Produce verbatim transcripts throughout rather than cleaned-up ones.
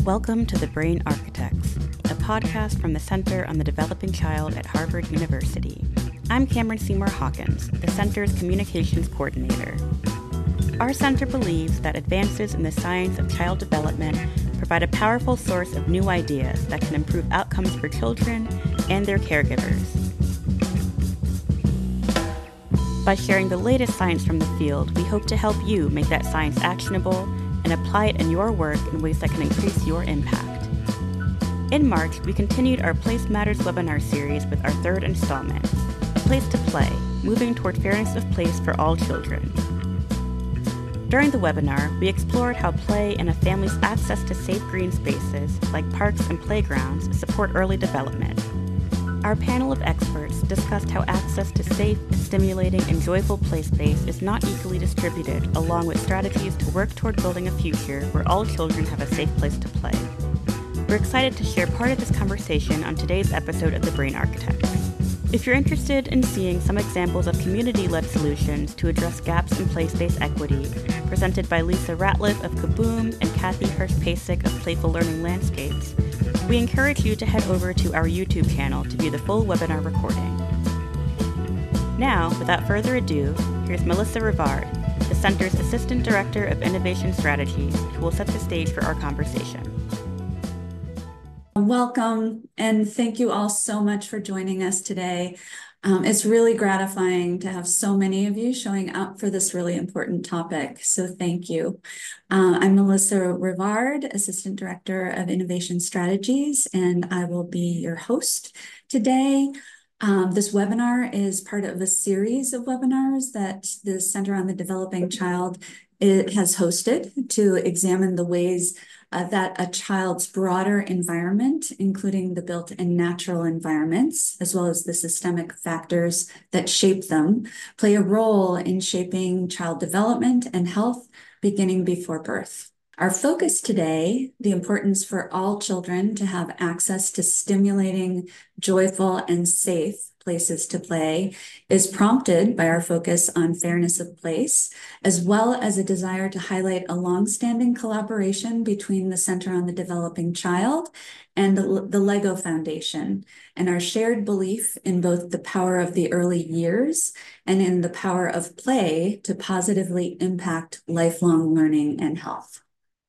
Welcome to The Brain Architects, a podcast from the Center on the Developing Child at Harvard University. I'm Cameron Seymour Hawkins, the center's communications coordinator. Our center believes that advances in the science of child development provide a powerful source of new ideas that can improve outcomes for children and their caregivers. By sharing the latest science from the field, we hope to help you make that science actionable and apply it in your work in ways that can increase your impact. In March, we continued our Place Matters webinar series with our third installment, Place to Play, Moving Toward Fairness of Place for All Children. During the webinar, we explored how play and a family's access to safe green spaces, like parks and playgrounds, support early development. Our panel of experts discussed how access to safe, stimulating, and joyful play space is not equally distributed, along with strategies to work toward building a future where all children have a safe place to play. We're excited to share part of this conversation on today's episode of The Brain Architects. If you're interested in seeing some examples of community-led solutions to address gaps in play space equity, presented by Lisa Ratliff of Kaboom and Kathy Hirsch-Pasek of Playful Learning Landscapes, we encourage you to head over to our YouTube channel to view the full webinar recording. Now, without further ado, here's Melissa Rivard, the Center's Assistant Director of Innovation Strategies, who will set the stage for our conversation. Welcome, and thank you all so much for joining us today. Um, it's really gratifying to have so many of you showing up for this really important topic, so thank you. Uh, I'm Melissa Rivard, Assistant Director of Innovation Strategies, and I will be your host today. Um, this webinar is part of a series of webinars that the Center on the Developing Child it has hosted to examine the ways Uh, that a child's broader environment, including the built and natural environments, as well as the systemic factors that shape them, play a role in shaping child development and health beginning before birth. Our focus today, the importance for all children to have access to stimulating, joyful, and safe places to play, is prompted by our focus on fairness of place, as well as a desire to highlight a longstanding collaboration between the Center on the Developing Child and the, the LEGO Foundation, and our shared belief in both the power of the early years and in the power of play to positively impact lifelong learning and health.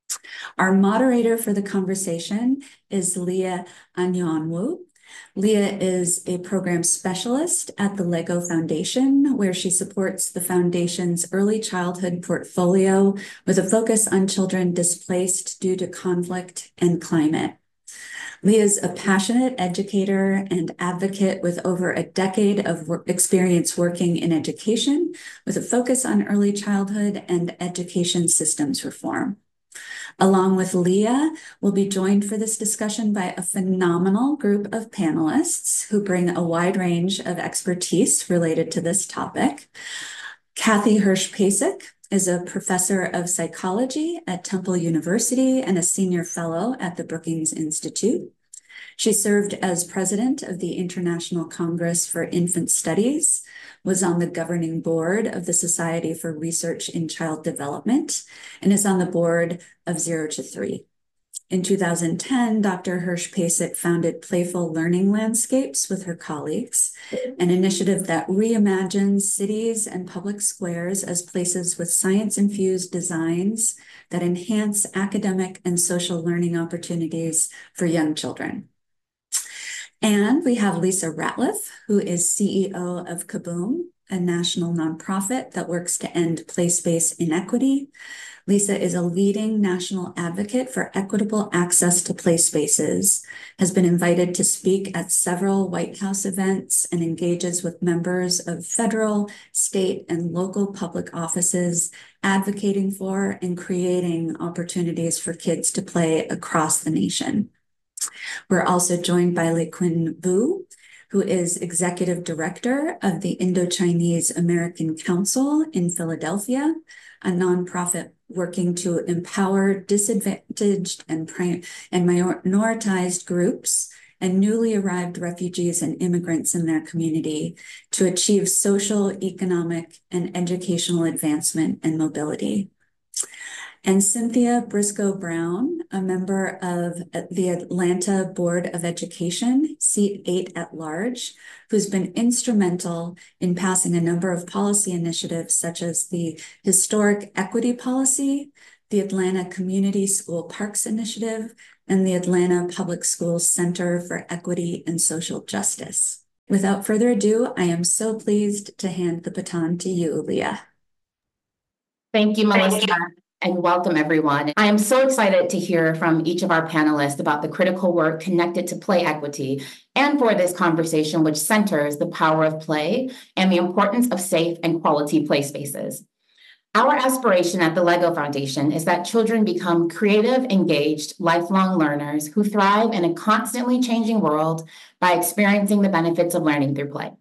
Our moderator for the conversation is Leah Anyonwu. Leah is a program specialist at the LEGO Foundation, where she supports the foundation's early childhood portfolio with a focus on children displaced due to conflict and climate. Leah is a passionate educator and advocate with over a decade of work experience working in education, with a focus on early childhood and education systems reform. Along with Leah, we'll be joined for this discussion by a phenomenal group of panelists who bring a wide range of expertise related to this topic. Kathy Hirsch-Pasek is a professor of psychology at Temple University and a senior fellow at the Brookings Institute. She served as president of the International Congress for Infant Studies, was on the governing board of the Society for Research in Child Development, and is on the board of Zero to Three. In two thousand ten, Doctor Hirsch-Pasek founded Playful Learning Landscapes with her colleagues, an initiative that reimagines cities and public squares as places with science-infused designs that enhance academic and social learning opportunities for young children. And we have Lisa Ratliff, who is C E O of Kaboom, a national nonprofit that works to end play space inequity. Lisa is a leading national advocate for equitable access to play spaces, has been invited to speak at several White House events, and engages with members of federal, state, and local public offices, advocating for and creating opportunities for kids to play across the nation. We're also joined by Liqun Vu, who is Executive Director of the Indo-Chinese American Council in Philadelphia, a nonprofit working to empower disadvantaged and, and minoritized groups and newly arrived refugees and immigrants in their community to achieve social, economic, and educational advancement and mobility. and Cynthia Briscoe Brown, a member of the Atlanta Board of Education, seat eight at large, who's been instrumental in passing a number of policy initiatives such as the Historic Equity Policy, the Atlanta Community School Parks Initiative, and the Atlanta Public Schools Center for Equity and Social Justice. Without further ado, I am so pleased to hand the baton to you, Leah. Thank you, Melissa, and welcome everyone. I am so excited to hear from each of our panelists about the critical work connected to play equity and for this conversation, which centers the power of play and the importance of safe and quality play spaces. Our aspiration at the LEGO Foundation is that children become creative, engaged, lifelong learners who thrive in a constantly changing world by experiencing the benefits of learning through play.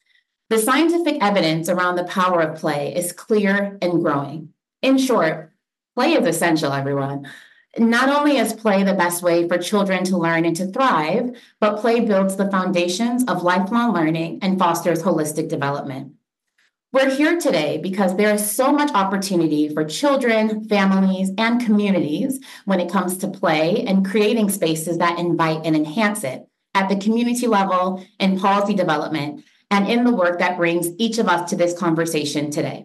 The scientific evidence around the power of play is clear and growing. In short, play is essential, everyone. Not only is play the best way for children to learn and to thrive, but play builds the foundations of lifelong learning and fosters holistic development. We're here today because there is so much opportunity for children, families, and communities when it comes to play and creating spaces that invite and enhance it at the community level, in policy development, and in the work that brings each of us to this conversation today.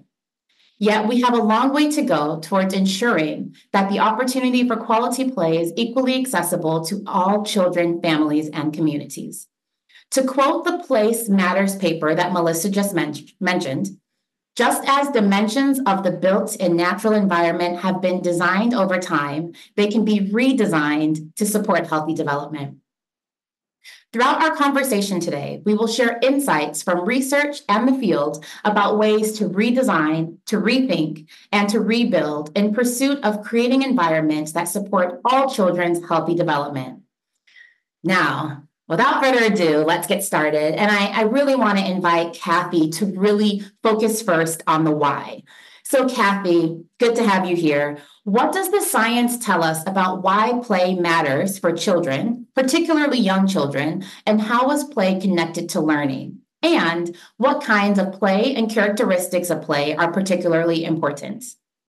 Yet we have a long way to go towards ensuring that the opportunity for quality play is equally accessible to all children, families, and communities. To quote the Place Matters paper that Melissa just men- mentioned, just as dimensions of the built and natural environment have been designed over time, they can be redesigned to support healthy development. Throughout our conversation today, we will share insights from research and the field about ways to redesign, to rethink, and to rebuild in pursuit of creating environments that support all children's healthy development. Now, without further ado, let's get started. And I, I really want to invite Kathy to really focus first on the why. So Kathy, good to have you here. What does the science tell us about why play matters for children, particularly young children, and how is play connected to learning? And what kinds of play and characteristics of play are particularly important?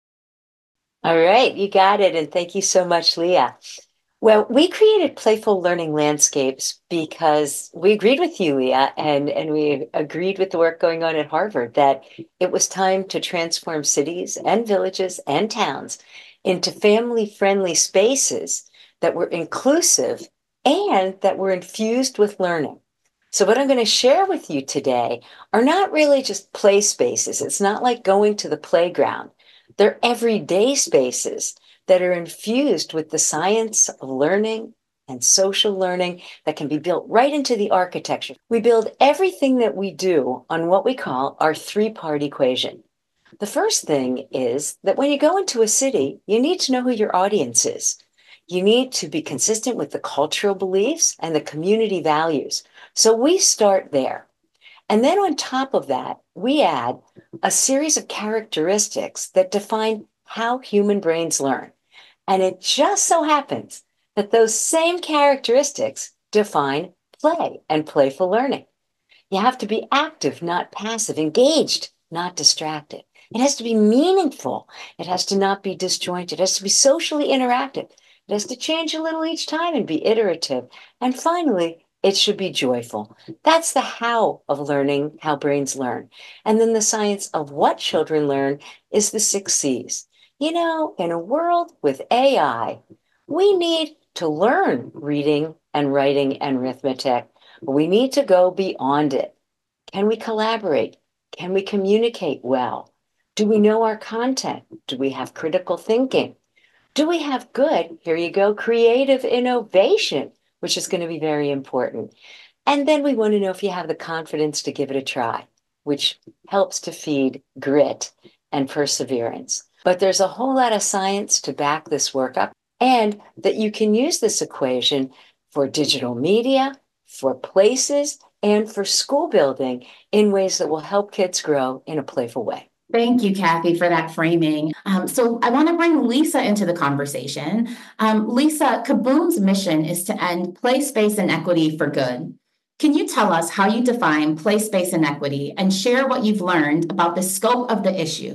All right, you got it. And thank you so much, Leah. Well, we created Playful Learning Landscapes because we agreed with you, Leah, and, and we agreed with the work going on at Harvard that it was time to transform cities and villages and towns into family-friendly spaces that were inclusive and that were infused with learning. So what I'm going to share with you today are not really just play spaces. It's not like going to the playground. They're everyday spaces that are infused with the science of learning and social learning that can be built right into the architecture. We build everything that we do on what we call our three-part equation. The first thing is that when you go into a city, you need to know who your audience is. You need to be consistent with the cultural beliefs and the community values. So we start there. And then on top of that, we add a series of characteristics that define how human brains learn. And it just so happens that those same characteristics define play and playful learning. You have to be active, not passive, engaged, not distracted. It has to be meaningful. It has to not be disjointed. It has to be socially interactive. It has to change a little each time and be iterative. And finally, it should be joyful. That's the how of learning, how brains learn. And then the science of what children learn is the six C's. You know, in a world with A I, we need to learn reading and writing and arithmetic. We need to go beyond it. Can we collaborate? Can we communicate well? Do we know our content? Do we have critical thinking? Do we have good, here you go, creative innovation, which is going to be very important. And then we want to know if you have the confidence to give it a try, which helps to feed grit and perseverance. But there's a whole lot of science to back this work up, and that you can use this equation for digital media, for places, and for school building in ways that will help kids grow in a playful way. Thank you, Kathy, for that framing. Um, so I want to bring Lisa into the conversation. Um, Lisa, Kaboom's mission is to end play space inequity for good. Can you tell us how you define play space inequity and share what you've learned about the scope of the issue?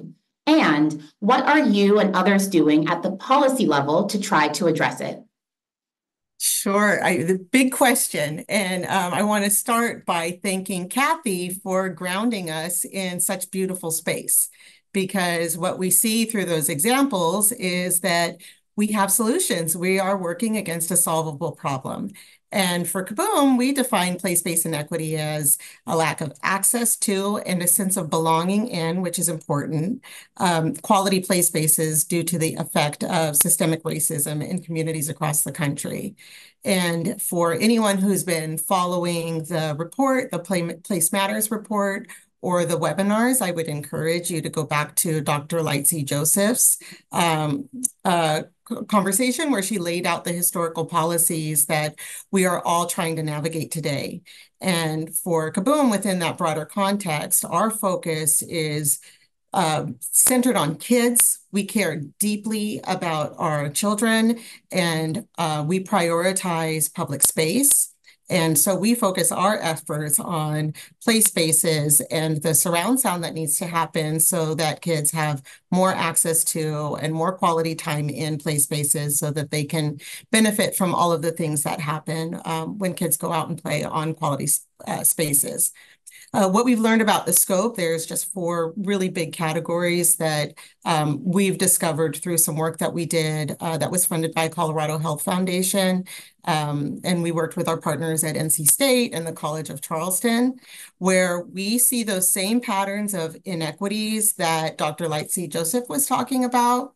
And what are you and others doing at the policy level to try to address it? Sure. I, the big question. And um, I want to start by thanking Kathy for grounding us in such beautiful space, because what we see through those examples is that we have solutions. We are working against a solvable problem. And for Kaboom, we define place-based inequity as a lack of access to and a sense of belonging in, which is important, um, quality place spaces due to the effect of systemic racism in communities across the country. And for anyone who's been following the report, the Play, Place Matters report, or the webinars, I would encourage you to go back to Doctor Lightsey Joseph's um, uh, conversation where she laid out the historical policies that we are all trying to navigate today. And for Kaboom, within that broader context, our focus is uh, centered on kids. We care deeply about our children, and uh, we prioritize public space. And so we focus our efforts on play spaces and the surround sound that needs to happen so that kids have more access to and more quality time in play spaces so that they can benefit from all of the things that happen um, when kids go out and play on quality uh, spaces. Uh, what we've learned about the scope, there's just four really big categories that um, we've discovered through some work that we did uh, that was funded by Colorado Health Foundation. Um, and we worked with our partners at N C State and the College of Charleston, where we see those same patterns of inequities that Doctor Lightsey Joseph was talking about.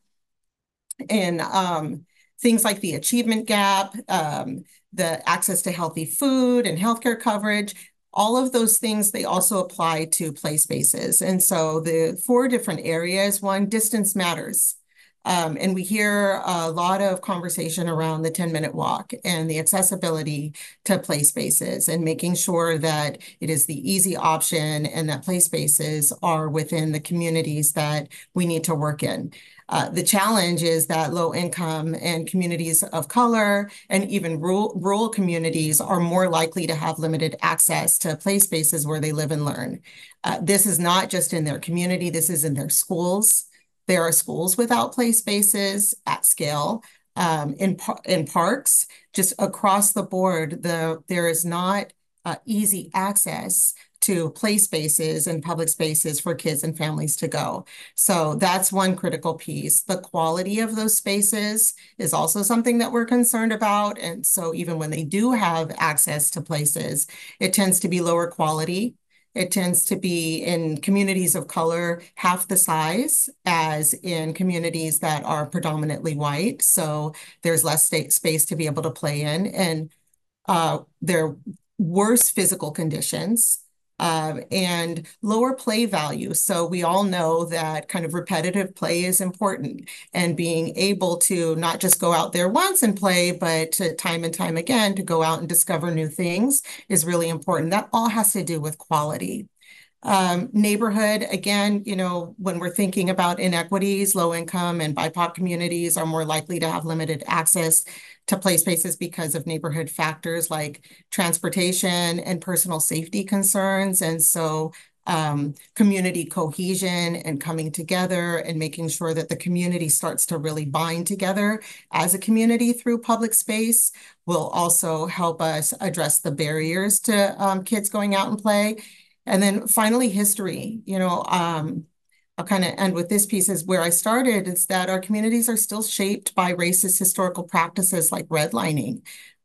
And um, things like the achievement gap, um, the access to healthy food and healthcare coverage, all of those things, they also apply to play spaces. And so the four different areas, one, distance matters. Um, and we hear a lot of conversation around the ten minute walk and the accessibility to play spaces and making sure that it is the easy option and that play spaces are within the communities that we need to work in. Uh, the challenge is that low income and communities of color and even rural, rural communities are more likely to have limited access to play spaces where they live and learn. Uh, this is not just in their community, this is in their schools. There are schools without play spaces at scale. Um, in, par in parks, just across the board, the, there is not uh, easy access to play spaces and public spaces for kids and families to go. So that's one critical piece. The quality of those spaces is also something that we're concerned about. And so even when they do have access to places, it tends to be lower quality. It tends to be in communities of color half the size as in communities that are predominantly white. So there's less state space to be able to play in, and uh, there are worse physical conditions. Uh, and lower play value. So we all know that kind of repetitive play is important, and being able to not just go out there once and play, but to time and time again to go out and discover new things is really important. That all has to do with quality. Um, neighborhood, again, you know, when we're thinking about inequities, low income and B I P O C communities are more likely to have limited access to play spaces because of neighborhood factors like transportation and personal safety concerns. And so um, community cohesion and coming together and making sure that the community starts to really bind together as a community through public space will also help us address the barriers to um, kids going out and play. And then finally, history. You know, um, I'll kind of end with this piece is where I started, is that our communities are still shaped by racist historical practices like redlining.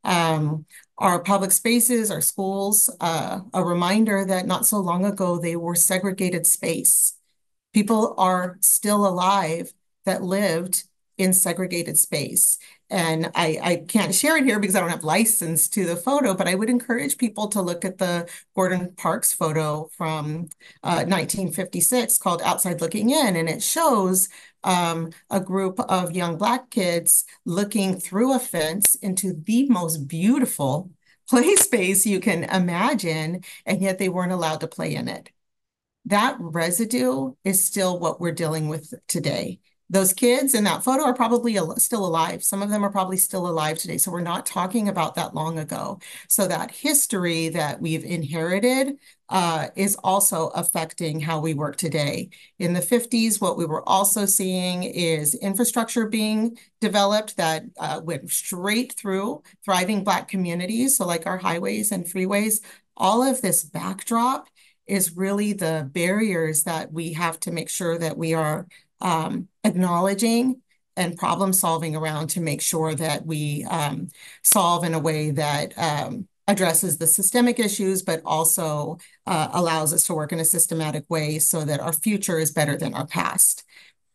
Um, our public spaces, our schools, uh, a reminder that not so long ago, they were segregated space. People are still alive that lived in segregated space. And I, I can't share it here because I don't have license to the photo, but I would encourage people to look at the Gordon Parks photo from uh, nineteen fifty-six called Outside Looking In. And it shows um, a group of young Black kids looking through a fence into the most beautiful play space you can imagine, and yet they weren't allowed to play in it. That residue is still what we're dealing with today. those kids in that photo are probably al- still alive. Some of them are probably still alive today. So we're not talking about that long ago. So that history that we've inherited uh, is also affecting how we work today. In the fifties, what we were also seeing is infrastructure being developed that uh, went straight through thriving Black communities. So like our highways and freeways, all of this backdrop is really the barriers that we have to make sure that we are um, acknowledging and problem solving around to make sure that we um, solve in a way that um, addresses the systemic issues, but also uh, allows us to work in a systematic way so that our future is better than our past.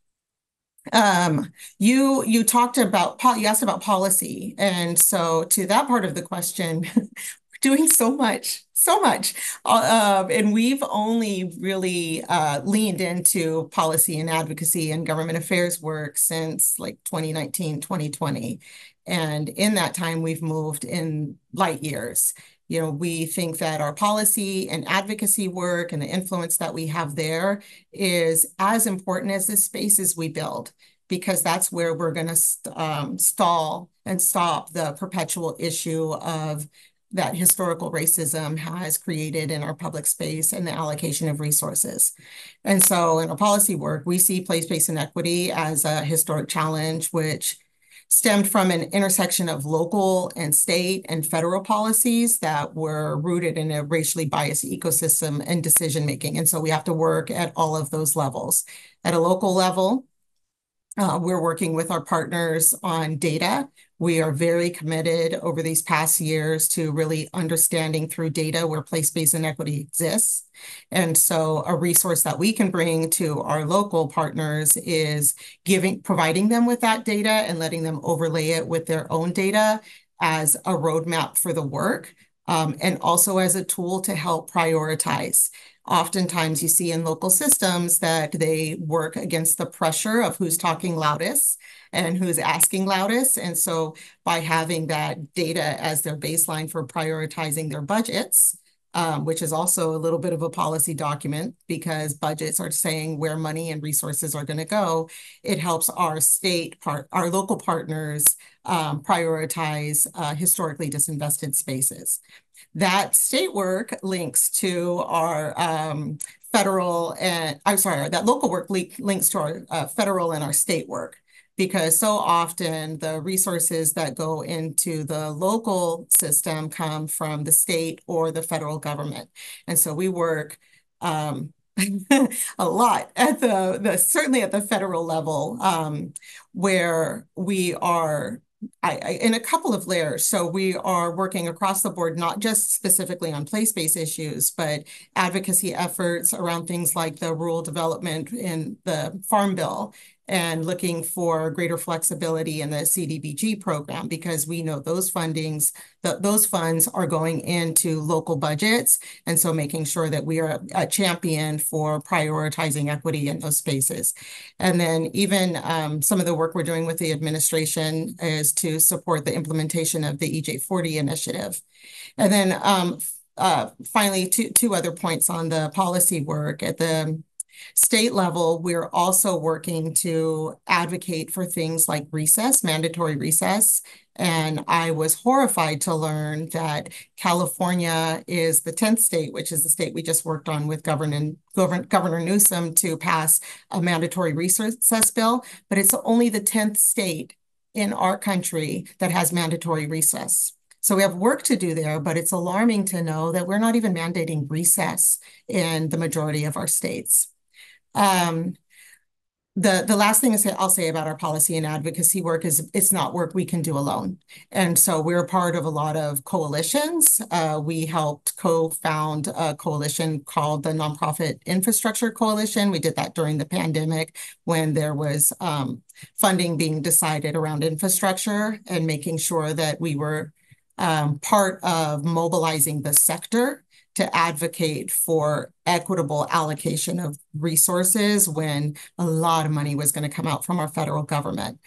Um, you you talked about, you asked about policy. And so to that part of the question, doing so much, so much. Uh, and we've only really uh, leaned into policy and advocacy and government affairs work since like twenty nineteen, twenty twenty. And in that time, we've moved in light years. You know, we think that our policy and advocacy work and the influence that we have there is as important as the spaces we build, because that's where we're going to st um, stall and stop the perpetual issue of that historical racism has created in our public space and the allocation of resources. And so in our policy work, we see place-based inequity as a historic challenge, which stemmed from an intersection of local and state and federal policies that were rooted in a racially biased ecosystem and decision-making. And so we have to work at all of those levels. At a local level, uh, we're working with our partners on data. We are very committed over these past years to really understanding through data where place-based inequity exists. And so a resource that we can bring to our local partners is giving, providing them with that data and letting them overlay it with their own data as a roadmap for the work, um, and also as a tool to help prioritize. Oftentimes you see in local systems that they work against the pressure of who's talking loudest and who's asking loudest. And so by having that data as their baseline for prioritizing their budgets, um, which is also a little bit of a policy document because budgets are saying where money and resources are going to go, it helps our state part, our local partners um, prioritize uh, historically disinvested spaces. That state work links to our um, federal and, I'm sorry, that local work links to our uh, federal and our state work, because so often the resources that go into the local system come from the state or the federal government. And so we work um, a lot at the, the, certainly at the federal level, um, where we are I, I, in a couple of layers. So we are working across the board, not just specifically on place-based issues, but advocacy efforts around things like the rural development in the Farm Bill and looking for greater flexibility in the C D B G program, because we know those fundings, the, those funds are going into local budgets. And so making sure that we are a champion for prioritizing equity in those spaces. And then even um, some of the work we're doing with the administration is to support the implementation of the E J forty initiative. And then um, uh, finally, two, two other points on the policy work. At the state level, we're also working to advocate for things like recess, mandatory recess. And I was horrified to learn that California is the tenth state, which is the state we just worked on with Governor, Governor, Governor Newsom to pass a mandatory recess bill, but it's only the tenth state in our country that has mandatory recess. So we have work to do there, but it's alarming to know that we're not even mandating recess in the majority of our states. Um, the, the last thing I'll say about our policy and advocacy work is it's not work we can do alone. And so we're part of a lot of coalitions. Uh, we helped co-found a coalition called the Nonprofit Infrastructure Coalition. We did that during the pandemic when there was um, funding being decided around infrastructure and making sure that we were um, part of mobilizing the sector to advocate for equitable allocation of resources when a lot of money was going to come out from our federal government.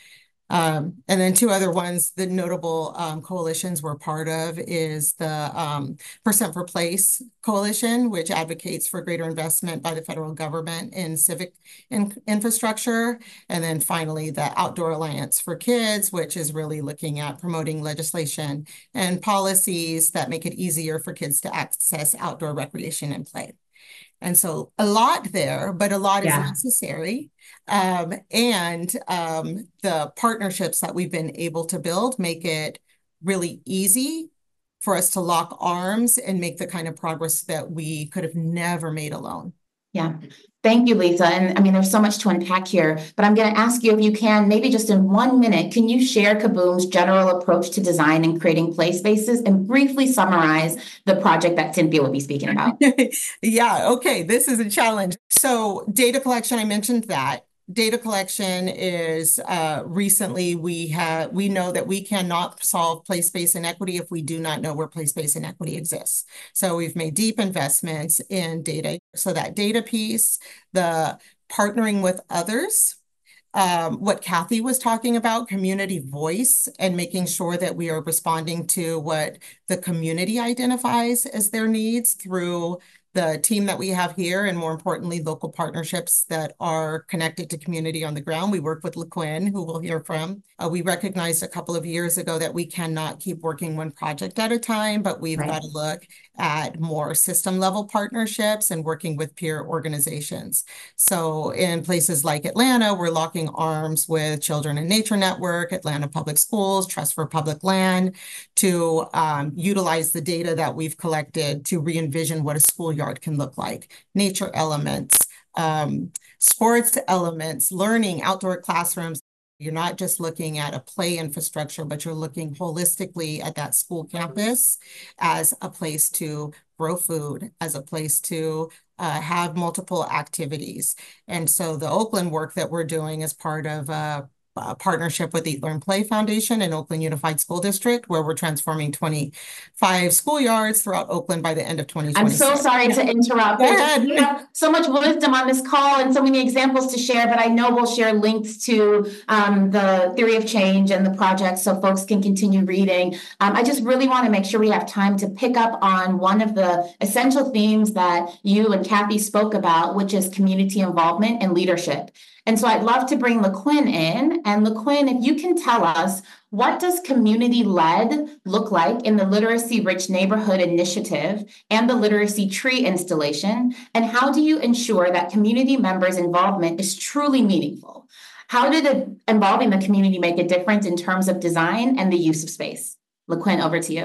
Um, and then two other ones, the notable um, coalitions we're part of is the um, Percent for Place Coalition, which advocates for greater investment by the federal government in civic in infrastructure. And then finally, the Outdoor Alliance for Kids, which is really looking at promoting legislation and policies that make it easier for kids to access outdoor recreation and play. And so a lot there, but a lot yeah. is necessary. Um, and um, the partnerships that we've been able to build make it really easy for us to lock arms and make the kind of progress that we could have never made alone. Yeah. Thank you, Lisa. And I mean, there's so much to unpack here, but I'm going to ask you if you can, maybe just in one minute, can you share Kaboom's general approach to design and creating play spaces and briefly summarize the project that Cynthia will be speaking about? Yeah, okay, this is a challenge. So data collection, I mentioned that. Data collection is uh, recently we have we know that we cannot solve place space inequity if we do not know where place space inequity exists. So we've made deep investments in data. So that data piece, the partnering with others, um, what Kathy was talking about, community voice, and making sure that we are responding to what the community identifies as their needs through the team that we have here, and more importantly, local partnerships that are connected to community on the ground. We work with LaQuinn, who we'll hear from. Uh, we recognized a couple of years ago that we cannot keep working one project at a time, but we've right. got to look at more system level partnerships and working with peer organizations. So in places like Atlanta, we're locking arms with Children in Nature Network, Atlanta Public Schools, Trust for Public Land, to um, utilize the data that we've collected to re-envision what a schoolyard can look like, nature elements, um, sports elements, learning, outdoor classrooms. You're not just looking at a play infrastructure, but you're looking holistically at that school campus as a place to grow food, as a place to uh, have multiple activities. And so the Oakland work that we're doing is part of a Uh, partnership with the Eat, Learn, Play Foundation and Oakland Unified School District, where we're transforming twenty-five schoolyards throughout Oakland by the end of twenty twenty-six. I'm so sorry to interrupt. We have so much wisdom on this call and so many examples to share, but I know we'll share links to um, the theory of change and the project so folks can continue reading. Um, I just really want to make sure we have time to pick up on one of the essential themes that you and Kathy spoke about, which is community involvement and leadership. And so I'd love to bring LaQuinn in. And LaQuinn, if you can tell us, what does community-led look like in the Literacy Rich Neighborhood Initiative and the Literacy Tree installation? And how do you ensure that community members' involvement is truly meaningful? How did it, involving the community make a difference in terms of design and the use of space? LaQuinn, over to you.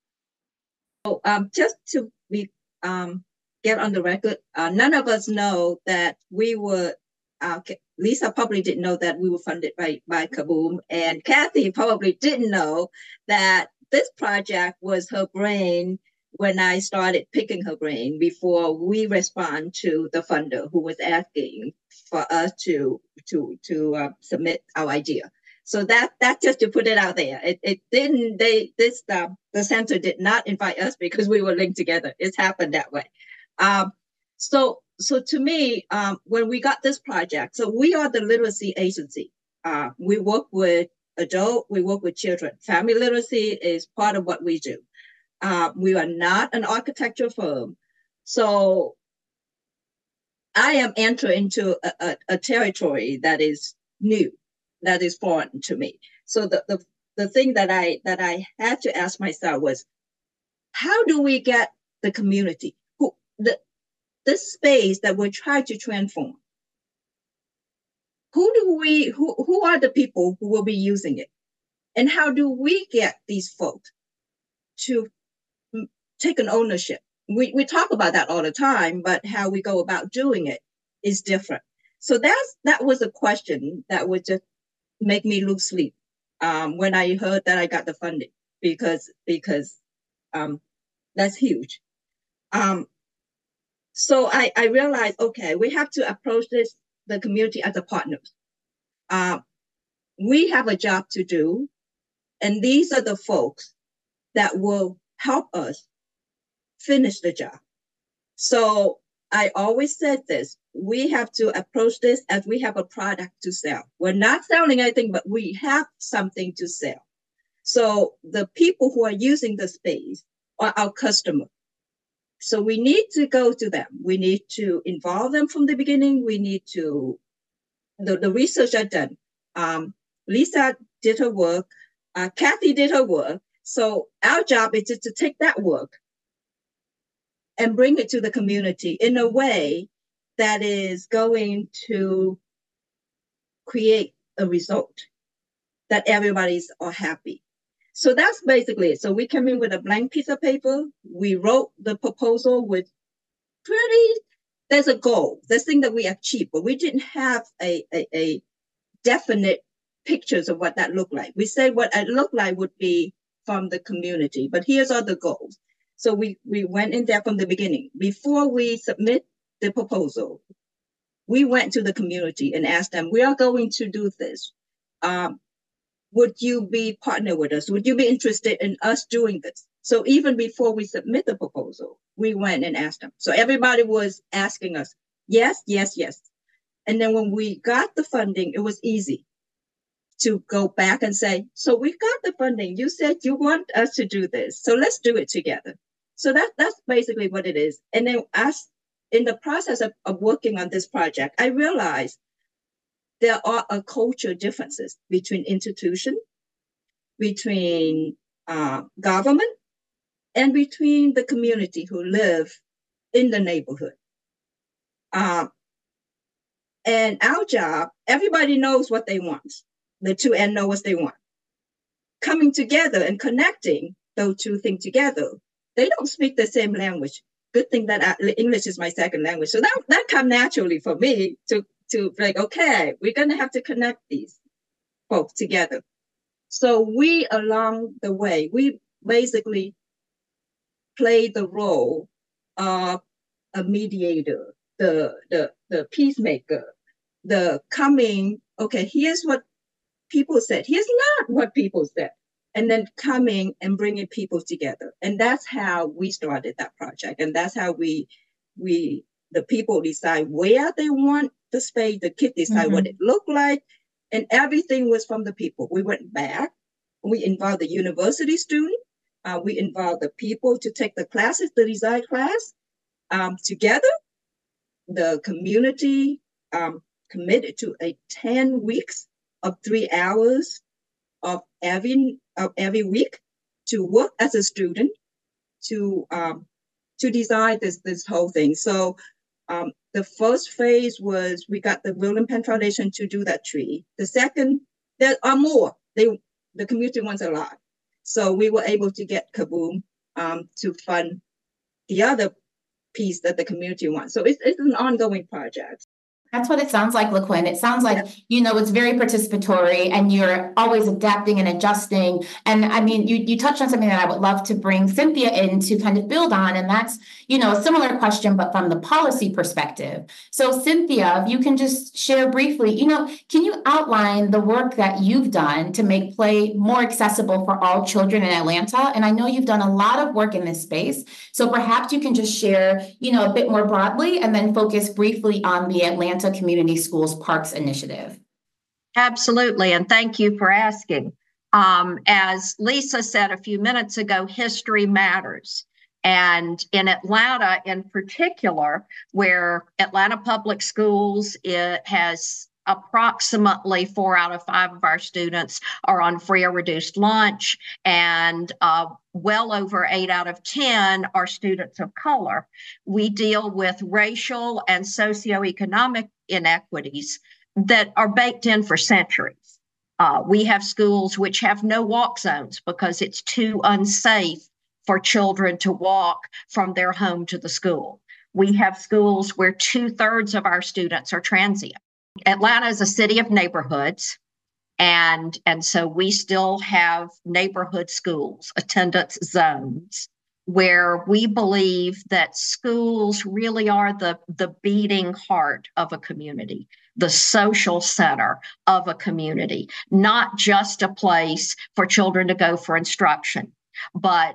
So, um, just to be, um, get on the record, uh, none of us know that we were Uh, Lisa probably didn't know that we were funded by, by Kaboom, and Kathy probably didn't know that this project was her brain when I started picking her brain before we respond to the funder who was asking for us to to to uh, submit our idea. So that that just to put it out there. It it didn't they this uh, the center did not invite us because we were linked together. It's happened that way. Um, so. So to me, um, when we got this project, so we are the literacy agency. Uh, we work with adults, we work with children. Family literacy is part of what we do. Uh, we are not an architecture firm. So I am entering into a, a, a territory that is new, that is foreign to me. So the, the, the thing that I, that I had to ask myself was, how do we get the community, who the, this space that we're trying to transform? Who do we, who, who are the people who will be using it? And how do we get these folks to take an ownership? We, we talk about that all the time, but how we go about doing it is different. So that's, that was a question that would just make me lose sleep um, when I heard that I got the funding, because, because um, that's huge. Um, So I, I realized, okay, we have to approach this, the community as a partner. Uh, we have a job to do, and these are the folks that will help us finish the job. So I always said this, we have to approach this as we have a product to sell. We're not selling anything, but we have something to sell. So the people who are using the space are our customer. So we need to go to them. We need to involve them from the beginning. We need to, the, the research are done. Um, Lisa did her work. Uh, Kathy did her work. So our job is to, to take that work and bring it to the community in a way that is going to create a result that everybody's all happy. So that's basically it. So we came in with a blank piece of paper. We wrote the proposal with pretty, there's a goal, there's thing that we achieved, but we didn't have a, a, a definite pictures of what that looked like. We said what it looked like would be from the community, but here's all the goals. So we, we went in there from the beginning. Before we submit the proposal, we went to the community and asked them, we are going to do this. Um, would you be partner with us? Would you be interested in us doing this? So even before we submit the proposal, we went and asked them. So everybody was asking us, yes, yes, yes. And then when we got the funding, it was easy to go back and say, so we've got the funding. You said you want us to do this. So let's do it together. So that, that's basically what it is. And then as in the process of, of working on this project, I realized there are a cultural differences between institution, between uh, government, and between the community who live in the neighborhood. Uh, and our job, everybody knows what they want. The two end know what they want. Coming together and connecting those two things together, they don't speak the same language. Good thing that I, English is my second language. So that, that come naturally for me to, to like, okay, we're gonna have to connect these folks together. So we, along the way, we basically play the role of a mediator, the, the, the peacemaker, the coming, okay, here's what people said, here's not what people said. And then coming and bringing people together. And that's how we started that project. And that's how we, we the people decide where they want the space, the kids decide mm-hmm. what it looked like. And everything was from the people. We went back, we involved the university student, uh, we involved the people to take the classes, the design class um, together. The community um, committed to a ten weeks of three hours of every of every week to work as a student to um, to design this this whole thing. So um, the first phase was we got the William Penn Foundation to do that tree. The second, there are more. They the community wants a lot, so we were able to get Kaboom um, to fund the other piece that the community wants. So it's it's an ongoing project. That's what it sounds like, LaQuinn. It sounds like, you know, it's very participatory and you're always adapting and adjusting. And I mean, you, you touched on something that I would love to bring Cynthia in to kind of build on. And that's, you know, a similar question, but from the policy perspective. So Cynthia, if you can just share briefly, you know, can you outline the work that you've done to make play more accessible for all children in Atlanta? And I know you've done a lot of work in this space. So perhaps you can just share, you know, a bit more broadly and then focus briefly on the Atlanta Community Schools Parks Initiative. Absolutely, and thank you for asking. Um, as Lisa said a few minutes ago, history matters. And in Atlanta in particular, where Atlanta Public Schools, it has approximately four out of five of our students are on free or reduced lunch, and uh, well over eight out of ten are students of color. We deal with racial and socioeconomic inequities that are baked in for centuries. Uh, we have schools which have no walk zones because it's too unsafe for children to walk from their home to the school. We have schools where two-thirds of our students are transient. Atlanta is a city of neighborhoods, and, and so we still have neighborhood schools, attendance zones, where we believe that schools really are the, the beating heart of a community, the social center of a community, not just a place for children to go for instruction, but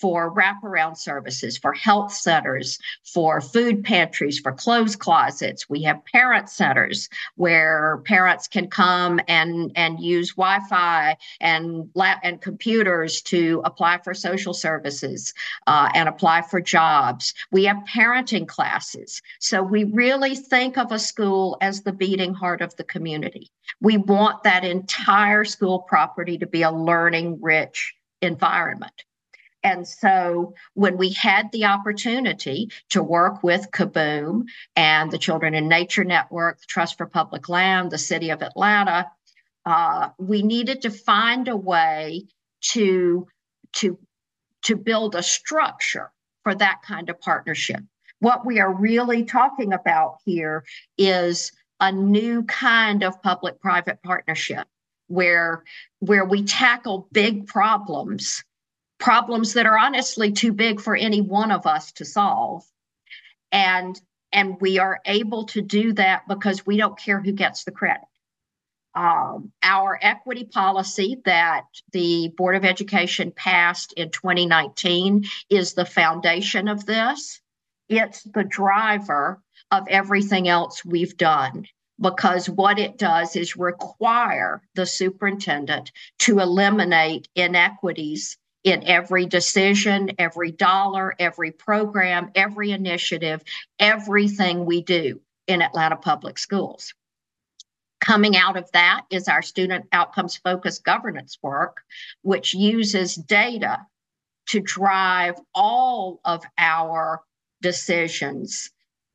for wraparound services, for health centers, for food pantries, for clothes closets. We have parent centers where parents can come and, and use Wi-Fi and lab and computers to apply for social services uh, and apply for jobs. We have parenting classes. So we really think of a school as the beating heart of the community. We want that entire school property to be a learning rich environment. And so when we had the opportunity to work with Kaboom and the Children in Nature Network, the Trust for Public Land, the City of Atlanta, uh, we needed to find a way to, to, to build a structure for that kind of partnership. What we are really talking about here is a new kind of public-private partnership where, where we tackle big problems problems that are honestly too big for any one of us to solve. And, and we are able to do that because we don't care who gets the credit. Um, our equity policy that the Board of Education passed in twenty nineteen is the foundation of this. It's the driver of everything else we've done, because what it does is require the superintendent to eliminate inequities in every decision, every dollar, every program, every initiative, everything we do in Atlanta Public Schools. Coming out of that is our student outcomes focused governance work, which uses data to drive all of our decisions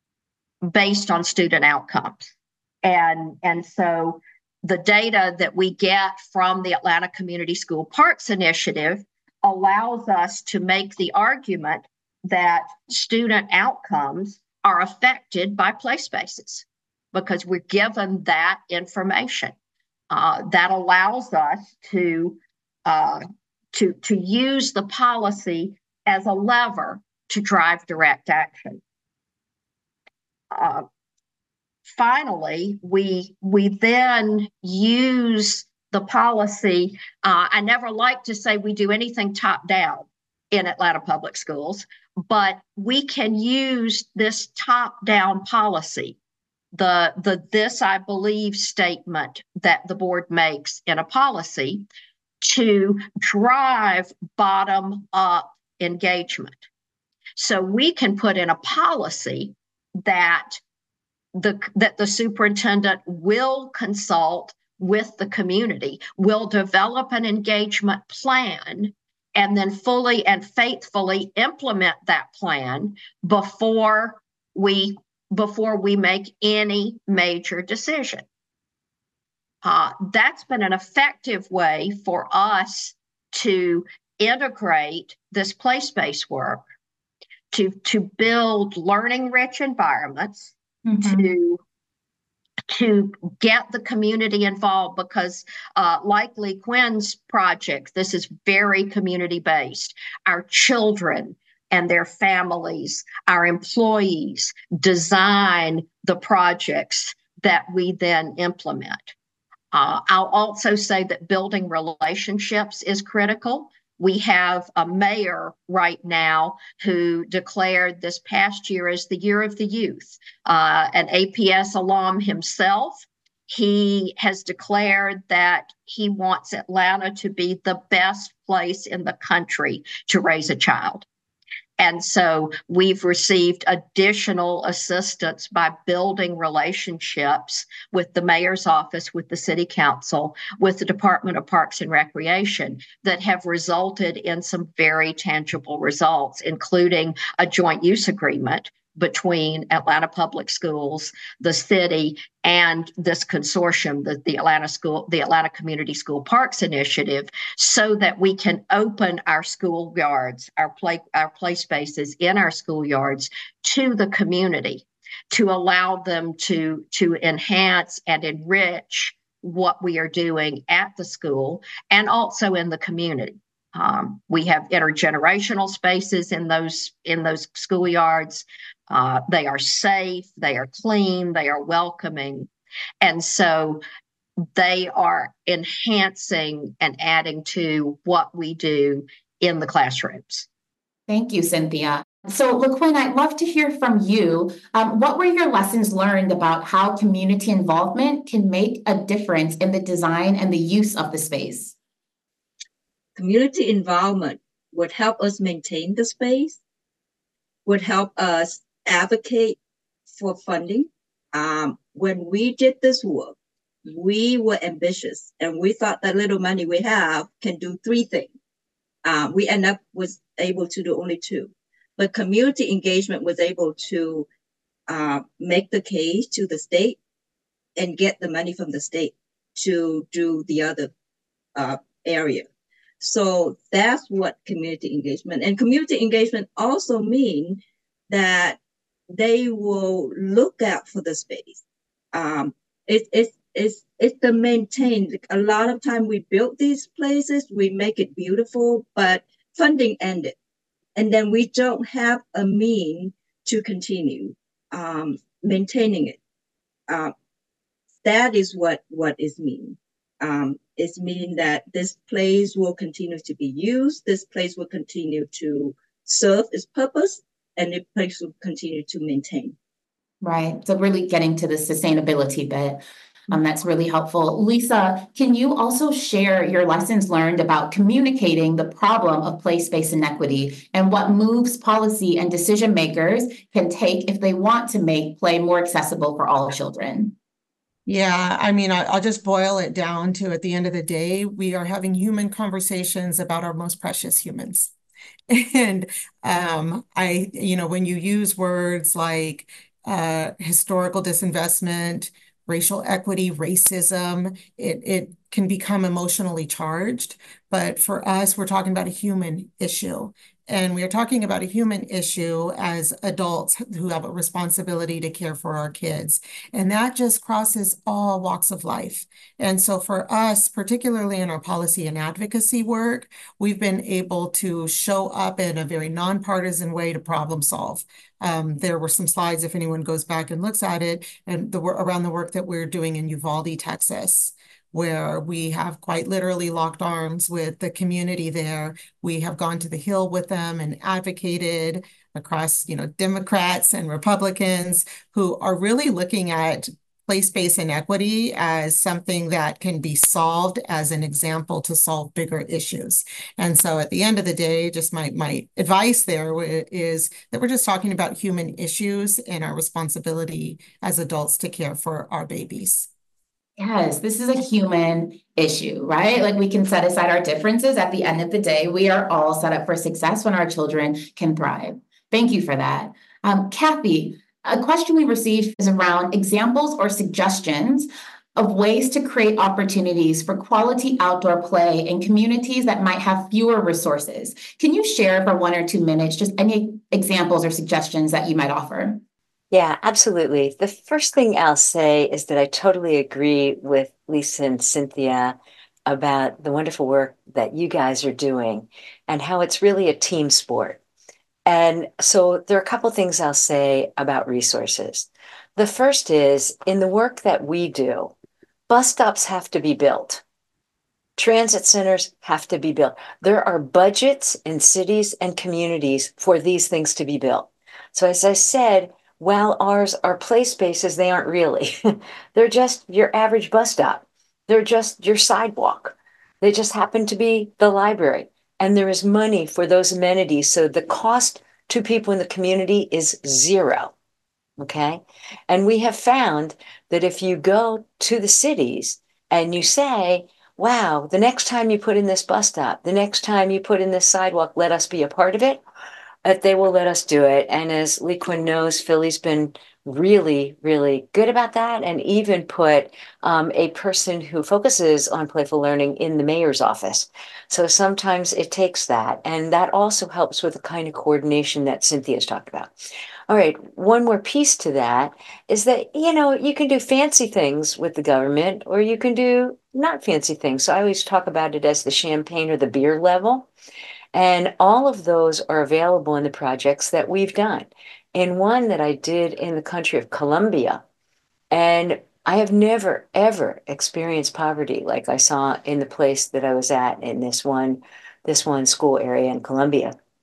based on student outcomes. And, and so the data that we get from the Atlanta Community School Parks Initiative allows us to make the argument that student outcomes are affected by play spaces because we're given that information. Uh, that allows us to, uh, to, to use the policy as a lever to drive direct action. Uh, finally, we, we then use the policy. Uh, I never like to say we do anything top down in Atlanta Public Schools, but we can use this top down policy, the, the this I believe statement that the board makes in a policy, to drive bottom up engagement. So we can put in a policy that the, that the superintendent will consult with the community, will develop an engagement plan, and then fully and faithfully implement that plan before we, before we make any major decision. Uh, that's been an effective way for us to integrate this place-based work, to, to build learning-rich environments, mm-hmm. to to get the community involved, because uh, like Lee Quinn's project, this is very community-based. Our children and their families, our employees design the projects that we then implement. Uh, I'll also say that building relationships is critical. We have a mayor right now who declared this past year as the year of the youth, uh, an A P S alum himself. He has declared that he wants Atlanta to be the best place in the country to raise a child. And so we've received additional assistance by building relationships with the mayor's office, with the city council, with the Department of Parks and Recreation that have resulted in some very tangible results, including a joint use agreement between Atlanta Public Schools, the city, and this consortium, the, the Atlanta School, the Atlanta Community School Parks Initiative, so that we can open our schoolyards, our play, our play spaces in our schoolyards to the community, to allow them to, to enhance and enrich what we are doing at the school and also in the community. Um, we have intergenerational spaces in those in those schoolyards. Uh, they are safe, they are clean, they are welcoming. And so they are enhancing and adding to what we do in the classrooms. Thank you, Cynthia. So, LaQuinn, I'd love to hear from you. Um, what were your lessons learned about how community involvement can make a difference in the design and the use of the space? Community involvement would help us maintain the space, would help us advocate for funding. Um, when we did this work, we were ambitious and we thought that little money we have can do three things. Um, we end up was able to do only two, but community engagement was able to uh, make the case to the state and get the money from the state to do the other uh, area. So that's what community engagement, and community engagement also mean that they will look out for the space. Um, it, it's it's it's the maintain. A lot of time we build these places, we make it beautiful, but funding ended, and then we don't have a mean to continue um, maintaining it. Uh, that is what what is mean. Um, it's meaning that this place will continue to be used. This place will continue to serve its purpose, and the place will continue to maintain. Right. So really getting to the sustainability bit. Um, that's really helpful. Lisa, can you also share your lessons learned about communicating the problem of place space inequity and what moves policy and decision makers can take if they want to make play more accessible for all children? Yeah, I mean, I, I'll just boil it down to, at the end of the day, we are having human conversations about our most precious humans. And um, I, you know, when you use words like uh, historical disinvestment, racial equity, racism, it, it can become emotionally charged. But for us, we're talking about a human issue. And we are talking about a human issue as adults who have a responsibility to care for our kids. And that just crosses all walks of life. And so for us, particularly in our policy and advocacy work, we've been able to show up in a very nonpartisan way to problem solve. Um, there were some slides, if anyone goes back and looks at it, and the around the work that we're doing in Uvalde, Texas, where we have quite literally locked arms with the community there. We have gone to the Hill with them and advocated across, you know, Democrats and Republicans who are really looking at place-based inequity as something that can be solved as an example to solve bigger issues. And so at the end of the day, just my, my advice there is that we're just talking about human issues and our responsibility as adults to care for our babies. Yes, this is a human issue, right? Like we can set aside our differences. At the end of the day, we are all set up for success when our children can thrive. Thank you for that. Um, Kathy, a question we received is around examples or suggestions of ways to create opportunities for quality outdoor play in communities that might have fewer resources. Can you share for one or two minutes just any examples or suggestions that you might offer? Yeah, absolutely. The first thing I'll say is that I totally agree with Lisa and Cynthia about the wonderful work that you guys are doing and how it's really a team sport. And so there are a couple things I'll say about resources. The first is, in the work that we do, bus stops have to be built. Transit centers have to be built. There are budgets in cities and communities for these things to be built. So as I said, while ours are play spaces, they aren't really. They're just your average bus stop. They're just your sidewalk. They just happen to be the library. And there is money for those amenities. So the cost to people in the community is zero. Okay. And we have found that if you go to the cities and you say, wow, the next time you put in this bus stop, the next time you put in this sidewalk, let us be a part of it, that they will let us do it. And as LeQuinn knows, Philly's been really, really good about that, and even put um, a person who focuses on playful learning in the mayor's office. So sometimes it takes that, and that also helps with the kind of coordination that Cynthia's talked about. All right, one more piece to that is that, you know, you can do fancy things with the government, or you can do not fancy things. So I always talk about it as the champagne or the beer level. And all of those are available in the projects that we've done. In one that I did in the country of Colombia, and I have never, ever experienced poverty like I saw in the place that I was at in this one, this one school area in Colombia.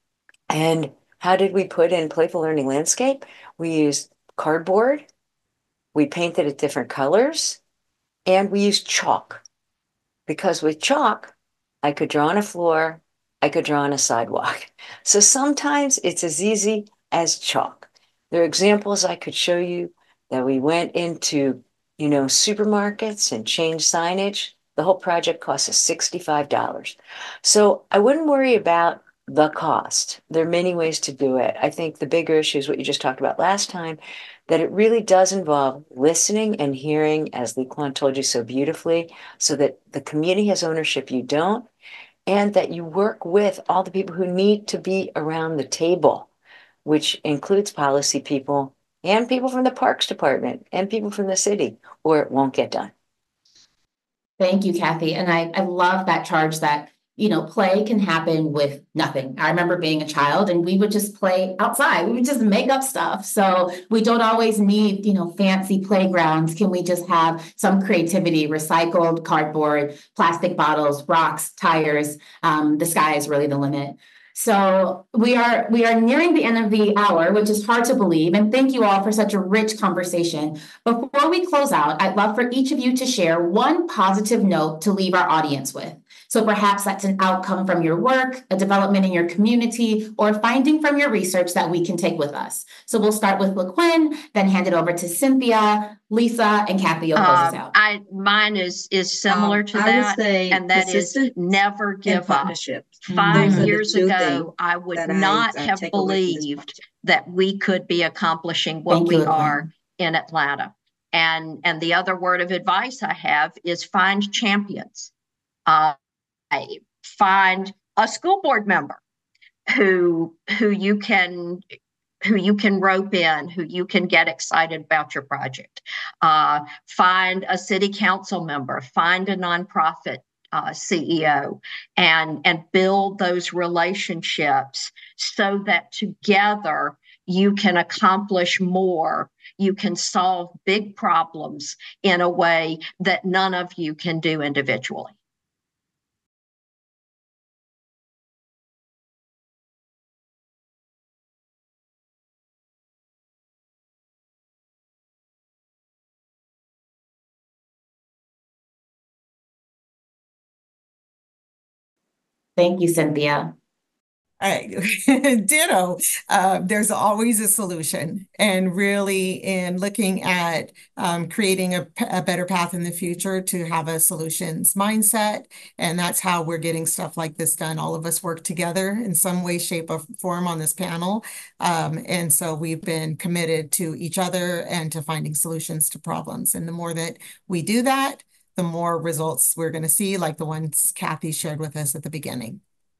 And how did we put in Playful Learning Landscape? We used cardboard, we painted it different colors, and we used chalk. Because with chalk, I could draw on a floor, I could draw on a sidewalk. So sometimes it's as easy as chalk. There are examples I could show you that we went into, you know, supermarkets and changed signage. The whole project cost us sixty-five dollars. So I wouldn't worry about the cost. There are many ways to do it. I think the bigger issue is what you just talked about last time, that it really does involve listening and hearing, as Liquan told you so beautifully, so that the community has ownership, you don't, and that you work with all the people who need to be around the table, which includes policy people and people from the Parks Department and people from the city, or it won't get done. Thank you, Kathy. And I, I love that charge that, you know, play can happen with nothing. I remember being a child and we would just play outside. We would just make up stuff. So we don't always need, you know, fancy playgrounds. Can we just have some creativity, recycled cardboard, plastic bottles, rocks, tires? Um, the sky is really the limit. So we are we are nearing the end of the hour, which is hard to believe. And thank you all for such a rich conversation. Before we close out, I'd love for each of you to share one positive note to leave our audience with. So perhaps that's an outcome from your work, a development in your community, or a finding from your research that we can take with us. So we'll start with LaQuinn, then hand it over to Cynthia, Lisa, and Kathy. You'll close us out. I mine is is similar Um, to I would that, say and that is persistence never and give up. partnerships. Five Those are the years two ago, things I would that I, not uh, have take away from this believed project. that we could be accomplishing what Thank you, we LaQuinn. are in Atlanta. And and the other word of advice I have is find champions. Uh, find a school board member who who you can who you can rope in, who you can get excited about your project. Uh, find a city council member, find a nonprofit uh, C E O, and and build those relationships so that together you can accomplish more. You can solve big problems in a way that none of you can do individually. Thank you, Cynthia. All right, ditto. Uh, there's always a solution, and really in looking at um, creating a, a better path in the future to have a solutions mindset, and that's how we're getting stuff like this done. All of us work together in some way, shape, or form on this panel, um, and so we've been committed to each other and to finding solutions to problems. And the more that we do that, the more results we're going to see, like the ones Kathy shared with us at the beginning.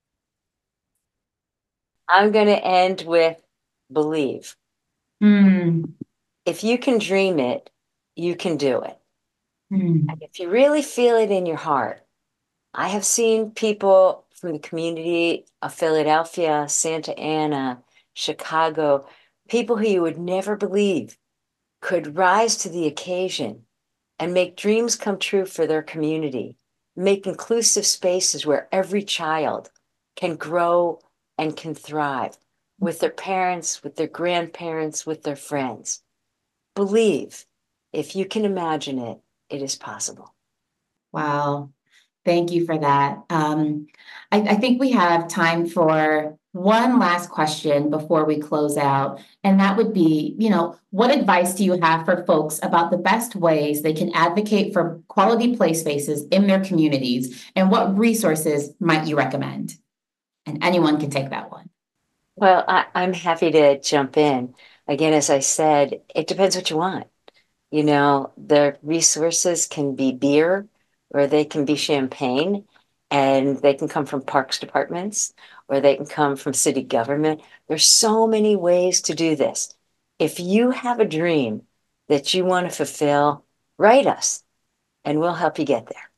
I'm going to end with believe. Mm. If you can dream it, you can do it. Mm. And if you really feel it in your heart, I have seen people from the community of Philadelphia, Santa Ana, Chicago, people who you would never believe could rise to the occasion and make dreams come true for their community, make inclusive spaces where every child can grow and can thrive with their parents, with their grandparents, with their friends. Believe, if you can imagine it, it is possible. Wow. Thank you for that. Um, I, I think we have time for one last question before we close out. And that would be, you know, what advice do you have for folks about the best ways they can advocate for quality play spaces in their communities? And what resources might you recommend? And anyone can take that one. Well, I, I'm happy to jump in. Again, as I said, it depends what you want. You know, the resources can be beer or they can be champagne, and they can come from parks departments or they can come from city government. There's so many ways to do this. If you have a dream that you want to fulfill, write us and we'll help you get there.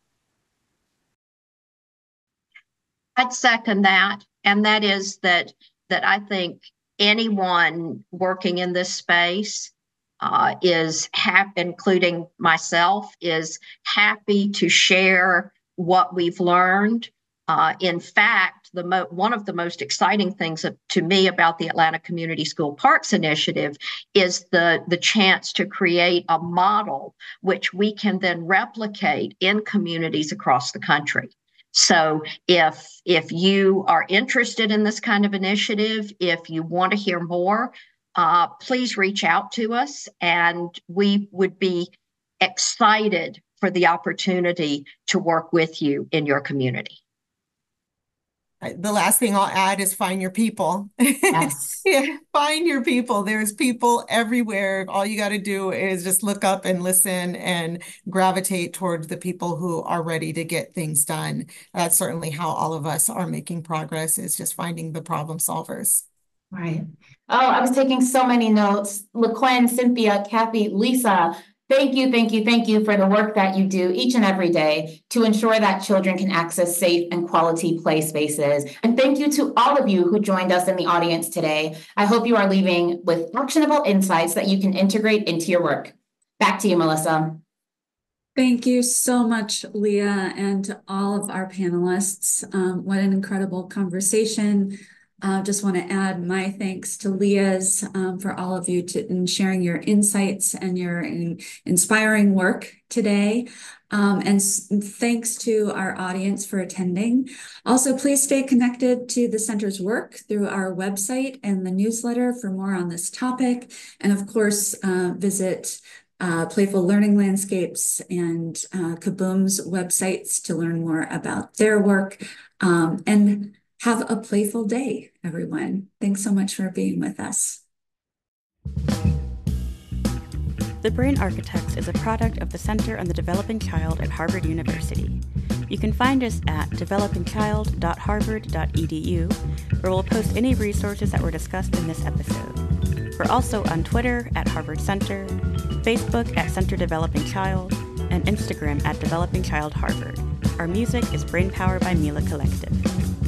I'd second that. And that is that that I think anyone working in this space uh, is happy, including myself, is happy to share what we've learned, Uh, in fact, the mo- one of the most exciting things to me about the Atlanta Community School Parks Initiative is the, the chance to create a model which we can then replicate in communities across the country. So if, if you are interested in this kind of initiative, if you want to hear more, uh, please reach out to us, and we would be excited for the opportunity to work with you in your community. The last thing I'll add is find your people. Yes. Yeah, find your people. There's people everywhere. All you got to do is just look up and listen and gravitate towards the people who are ready to get things done. That's certainly how all of us are making progress, is just finding the problem solvers. Right. Oh, I was taking so many notes. LaQuinn, Cynthia, Kathy, Lisa, thank you, thank you, thank you for the work that you do each and every day to ensure that children can access safe and quality play spaces. And thank you to all of you who joined us in the audience today. I hope you are leaving with actionable insights that you can integrate into your work. Back to you, Melissa. Thank you so much, Leah, and to all of our panelists. Um, what an incredible conversation. I uh, just want to add my thanks to Leah's um, for all of you to, in sharing your insights and your in, inspiring work today. Um, and thanks to our audience for attending. Also, please stay connected to the center's work through our website and the newsletter for more on this topic. And of course, uh, visit uh, Playful Learning Landscapes and uh, Kaboom's websites to learn more about their work. Um, and have a playful day, everyone. Thanks so much for being with us. The Brain Architects is a product of the Center on the Developing Child at Harvard University. You can find us at developing child dot harvard dot e d u, where we'll post any resources that were discussed in this episode. We're also on Twitter at Harvard Center, Facebook at Center Developing Child, and Instagram at Developing Child Harvard. Our music is Brainpower by Mila Collective.